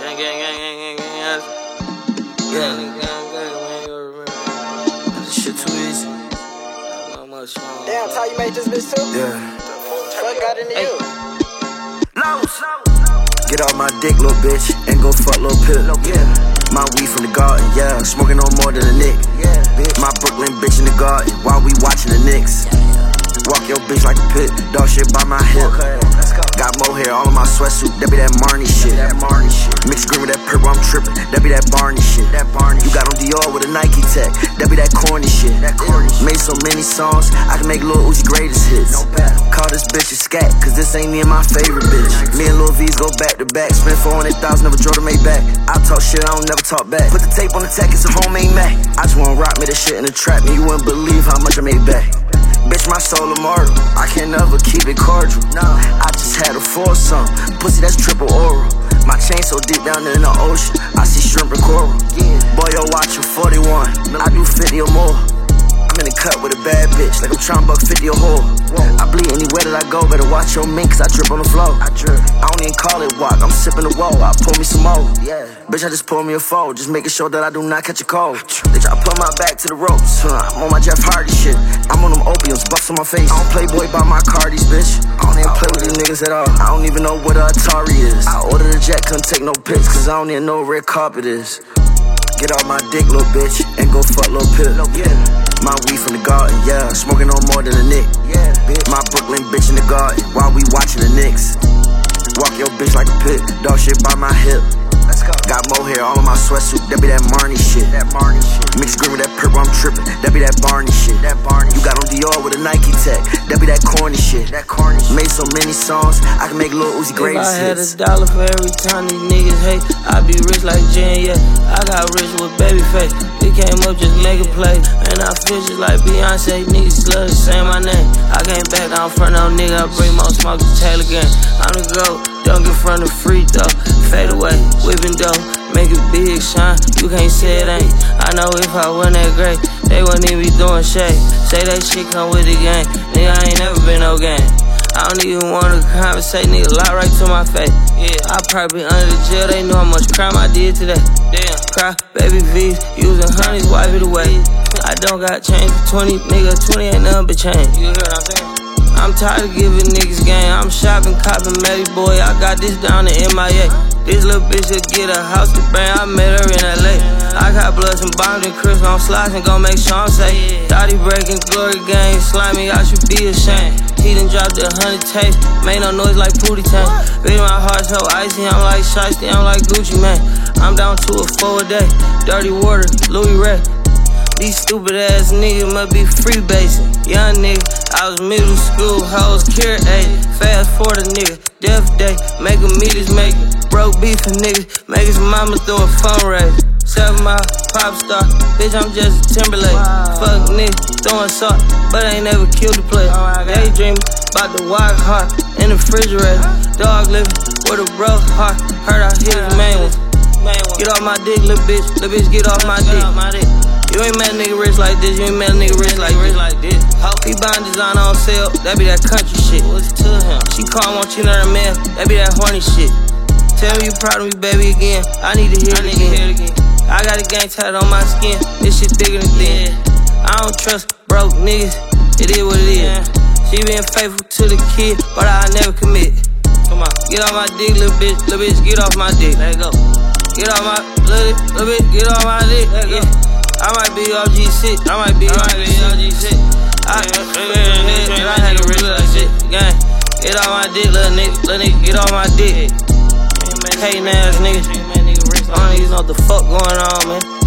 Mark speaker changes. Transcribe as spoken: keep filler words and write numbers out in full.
Speaker 1: Gang, gang, gang, gang, gang, gang. Yeah, gang, gang, man, you remember that. This shit too easy. Not much longer.
Speaker 2: Damn, Ty, you made this bitch too?
Speaker 3: Yeah.
Speaker 2: Fuck got into
Speaker 1: Hey.
Speaker 2: you.
Speaker 3: Lows. Get off my dick, little bitch, and go fuck little pip. Yeah. My weed from the garden, yeah. Smoking no more than a nick. Yeah, bitch. My Brooklyn bitch in the garden while we watching the Knicks. Walk your bitch like a pit, dog shit by my hip. Okay, let's go. Got more hair all on my sweatsuit, that be that Marnie shit. That Marnie shit. Mixed green with that purple, I'm tripping. That be that Barney shit. That Barney. You got on Dior with a Nike tech. That be that corny shit. That corny shit. Made so many songs, I can make Lil Uzi greatest hits. No bad. Call this bitch a scat, cause this ain't me and my favorite bitch. Me and Lil V's go back to back. Spent four hundred thousand, never drove to Maybach. I talk shit, I don't never talk back. Put the tape on the tech, it's a homemade Mac. I just wanna rock me this shit in the trap, and you wouldn't believe how much I made back. Bitch, my soul immortal, I can never keep it cordial. Nah, I just had a foursome, pussy that's triple oral. My chain so deep down in the ocean, I see shrimp and coral. Yeah. Boy, yo, watch you forty-one, I do fifty or more. I'm in the cut with a bad bitch, like I'm trying to buck fifty a whore. I bleed anywhere that I go, better watch your mink, cause I drip on the floor. I drip. I don't even call it walk, I'm sipping the wall, I pull me some more. Yeah. Bitch, I just pull me a fold, just making sure that I do not catch a cold. They try to put my back to the ropes, huh? I'm on my Jeff Hardy shit. I'm on them opiums, buffs on my face. I don't play boy by my Cardis, bitch. I don't even play with these niggas at all. I don't even know what a Atari is. I ordered a jet, couldn't take no pics, cause I don't even know where red carpet is. Get off my dick, little bitch, and go fuck little pip. Yeah. My weed from the garden, yeah. Smoking no more than a nick. Yeah, bitch. My Brooklyn bitch in the garden while we watching the Knicks. Walk your bitch like a pit, dog shit by my hip. Let's go. Got more hair all on my sweatsuit, that be that Marnie shit. That Marnie shit. Mixed green with that purple, I'm tripping. That be that Barney shit. That Barney. You got on Dior with a Nike tech. That be that corny shit. That corny shit. Made so many songs, I can make Lil Uzi greatest hits.
Speaker 1: If I had a dollar for every time these niggas hate, I'd be rich like Jen, yeah. I got rich with Babyface. We came up just make a play, and I feel just like Beyonce. Niggas love to say my name. I came back down front of no nigga, I bring more smoke to Taylor gang. I'm the GOAT, don't get front of free throw. Fade away, whipping dough, make it big shine. You can't say it ain't. I know if I wasn't that great, they wouldn't even be doing shade. Say that shit come with the game, nigga, I ain't never been no game. I don't even wanna conversate, nigga, lie right to my face. Yeah, I probably under the jail, they know how much crime I did today. Damn, cry, baby V's, using honeys, wipe it away. I don't got change for twenty, nigga, twenty ain't nothing but change. You hear what I'm saying? I'm tired of giving niggas game. I'm shopping, copping, Matty boy. I got this down in M I A. This little bitch will get a house to bang. I met her in L A. I got blood and bombs and crisps on slides and gon' make sure I'm safe. Thotty breaking, glory gang, slimy, I should be ashamed. He done dropped a hundred tapes, made no noise like Pootie Tank. Baby, my heart so icy, I'm like Shiesty, I'm like Gucci Mane. I'm down to a four a day, dirty water, Louis Ray. These stupid ass niggas must be freebasing. Young nigga, I was middle school, hoes, carrot eight. Fast forward a nigga, death day, make a meters make it. Broke beef for niggas, make his mama throw a fundraiser. Seven mile, pop star, bitch, I'm just a Timberlake. Wow. Fuck niggas, throwing salt, but I ain't never killed the player. Oh, daydreaming about the wild heart in the refrigerator. Dog living with a broke heart, heard I hit his main one. Get off my dick, little bitch, little bitch, get off my dick. You ain't met a nigga rich like this, you ain't met a nigga rich like this. Like this. He buying design on sale, that be that country shit. What's to him? She call, want you to her man, that be that horny shit. Tell me you proud of me, baby, again. I need to hear it again. Hear it again. I got a gang tatted on my skin, this shit bigger than thin. I don't trust broke niggas, it is what it is. She been faithful to the kid, but I never commit. Come on, get off my dick, little bitch, little bitch, get off my dick. Let go. Get off my, little, little bitch, get off my dick. Let go. I might be O G shit, I might be O G shit. I, I had to real shit, gang. Get off my dick, little nigga, little nigga, get off my dick. Hating ass niggas, all niggas know what the fuck going on, man.